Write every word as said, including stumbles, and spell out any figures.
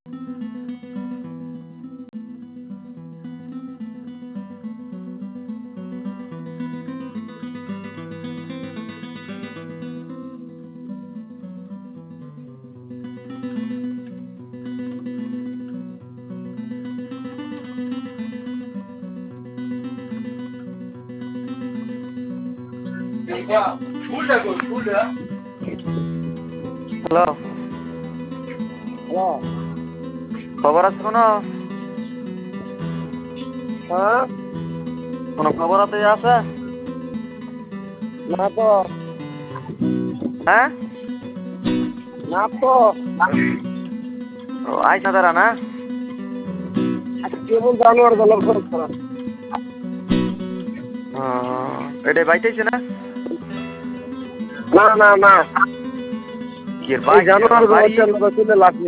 Hello, hello. খবর আছে কোনো? হ্যাঁ? কোনো খবর আছে আছে? না তো। হ্যাঁ? না তো। ও আইস না তারা না? কেমন জানোয়ার গেল করা। ও এটা বাইতেছে না? না না না। কি এই বাইক জানোয়ার বাড়ি গেল লাভ